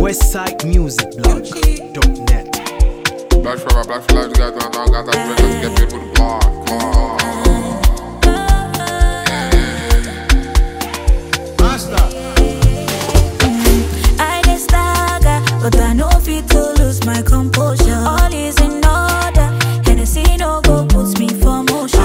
westsidemusicblog.net. Black forever, black for life, got that bread, let's get paid for the block. I dey stagger, but I no fit to lose my composure. All is in order, Hennessy no go put me for motion.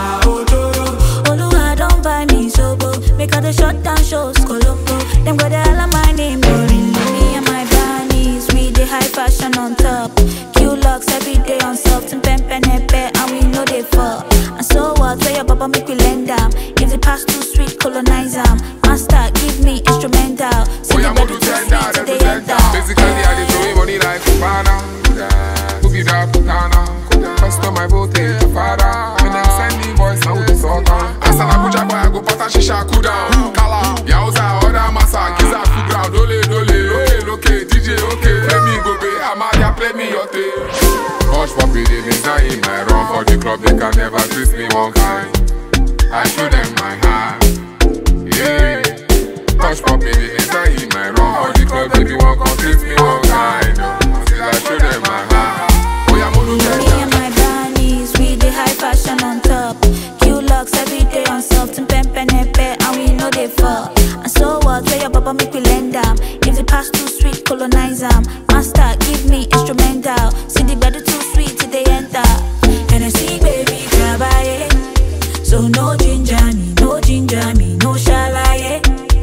Oluwa don't buy me sobo, make all the shut down shows Colombo. Them go the hell of my name, boring. Me and my bunnies, we the high fashion on top. Q-locks every day on soft and pen and we know they fall. And so what? Tell your papa make we lend down. If the past too sweet, colonize them. Master, give me instrumental. Oh, yeah, to tender, representer. Basically, I dey throw money like Cubana. Who be that Putana? Custom my vote, father. When them send me voice, I would sort on. As an Abuja boy, I go pata shisha cool down. Kala, Yauza, Oda Masa, Giza, Food Ground, Dole, okay, DJ, okay. Let me go, be Amadia, play me your tape. Hush puppy, they design in my run for the club, they can never twist me one kind. I show them my heart, yeah. Hush puppy, they design in my run for the club, baby, won't come twist me one kind. Until I show them my heart. Oh, yeah, Me and my bunnies, we the high fashion on top. Q-locks every day on soft and pen and we know they fall. And so what? Tell your papa make we lend down. If the past too sweet, colonize them. Master, give me instrumental. See the better too sweet till they enter. Hennessy, baby, trabaye. So no ginger me, no shalaye.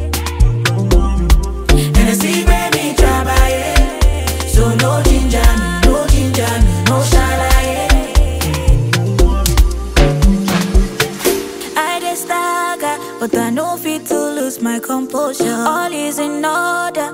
Hennessy, baby, trabaye. So no ginger me, no shalaye. I dey stagger, but I no fit to lose my composure. All is in order.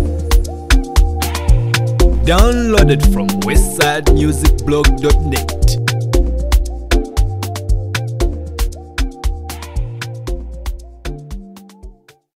Downloaded from westsidemusicblog.net.